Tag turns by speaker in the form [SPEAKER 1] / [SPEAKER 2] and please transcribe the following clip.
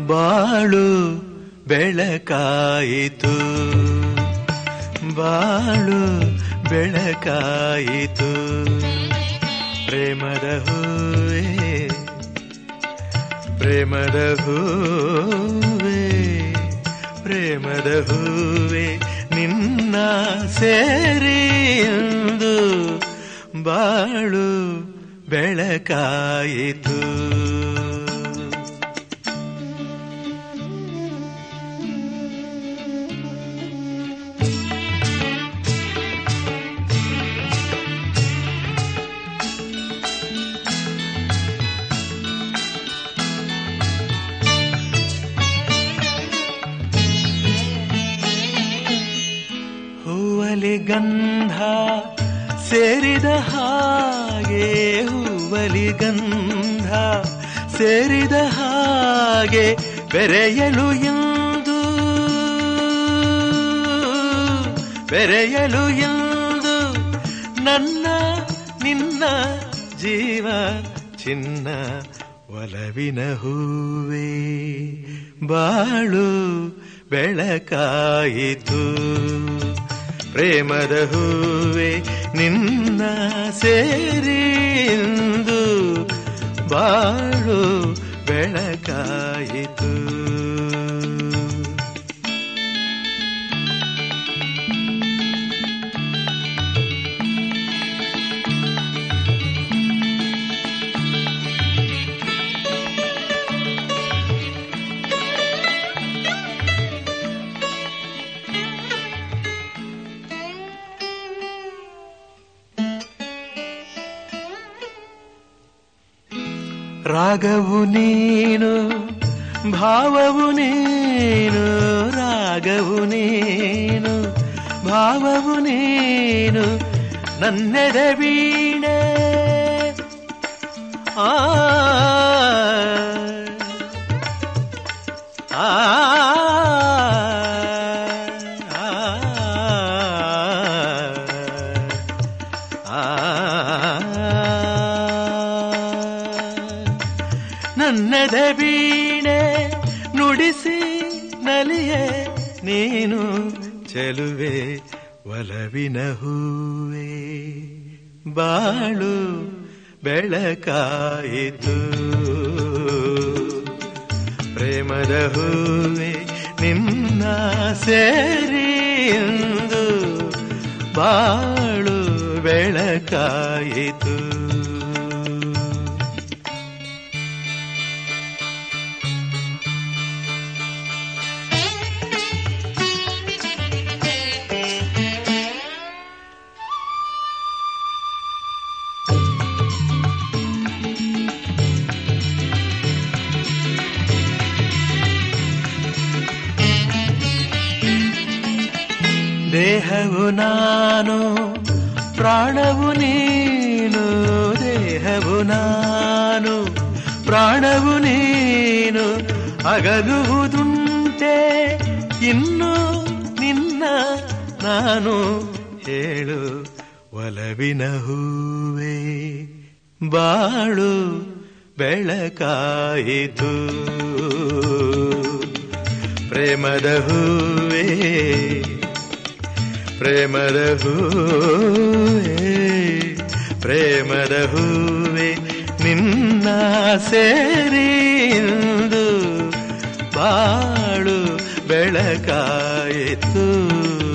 [SPEAKER 1] ಬಾಳು ಬೆಳಕಾಯಿತು, ಬಾಳು ಬೆಳಕಾಯಿತು. ಪ್ರೇಮದ ಹೂವೇ, ಪ್ರೇಮದ ಹೂವೇ, ಪ್ರೇಮದ ಹೂವೇ ನಿನ್ನ ಸೇರಿ ಎಂದು ಬಾಳು ಬೆಳಕಾಯಿತು. ಹೂವಲಿ ಗಂಧ ಸೇರಿದ ಹಾಗೆ, ಹೂವಲಿ ಗಂಧ ಸೇರಿದ ಹಾಗೆ ಬೆರೆಯಲು ಎಂದು, ಬೆರೆಯಲು ಎಂದು ನನ್ನ ನಿನ್ನ ಜೀವ ಚಿನ್ನ ಒಲವಿನ ಹೂವೇ ಬಾಳು ಬೆಳಕಾಯಿತು. ಪ್ರೇಮದ ಹೂವೇ ನಿನ್ನ ಸೇರಿ ಎಂದು ಬಾಳು ಬೆಳಕಾಯಿತು. ರಾಗವು ನೀನು, ಭಾವವು ನೀನು, ರಾಗವು ನೀನು, ಭಾವವು ನೀನು, ನನ್ನೆದೆ ವೀಣೆ. ಆ ಆ ನನ್ನದೆ ವೀಣೆ ನುಡಿಸಿ ನಲಿಯೆ ನೀನು ಚೆಲುವೆ ಒಲವಿನ ಹೂವೇ ಬಾಳು ಬೆಳಕಾಯಿತು. ಪ್ರೇಮದ ಹೂವೇ ನಿನ್ನ ಸೇರಿ ಎಂದು ಬಾಳು ಬೆಳಕಾಯಿತು. ದೇಹವು ನಾನು, ಪ್ರಾಣವು ನೀನು, ದೇಹವು ನಾನು, ಪ್ರಾಣವು ನೀನು, ಅಗಲುವುದುಂಟೆ ಇನ್ನು ನಿನ್ನ ನಾನು ಹೇಳು ಒಲವಿನ ಹೂವೇ ಬಾಳು ಬೆಳಕಾಯಿತು. ಪ್ರೇಮದ ಹೂವೇ, ಪ್ರೇಮದ ಹೂವೇ, ಪ್ರೇಮದ ಹೂವೇ ನಿನ್ನ ಸೇರಿ ಎಂದು ಬಾಳು ಬೆಳಕಾಯಿತು.